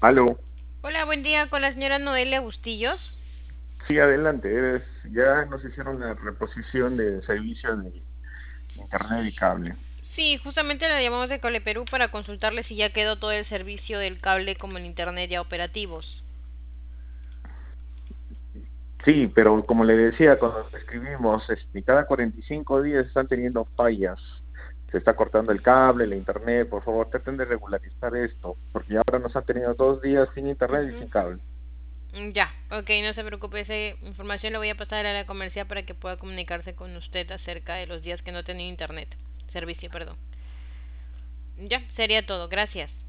Aló, Hola, buen día con la señora Noelia Bustillos. sí, adelante. Ya nos hicieron la reposición de servicio de internet y cable. Sí, justamente la llamamos de Cable Perú para consultarle si ya quedó todo el servicio del cable como el internet ya operativos. Sí, pero como le decía cuando escribimos, cada 45 días están teniendo fallas. Se está cortando el cable, la internet. Por favor, traten de regularizar esto, porque ahora nos han tenido 2 días sin internet y Ujú. sin cable. Ya, ok, no se preocupe, esa información la voy a pasar a la comercial para que pueda comunicarse con usted acerca de los días que no ha tenido internet. Servicio, perdón. Ya, sería todo, gracias.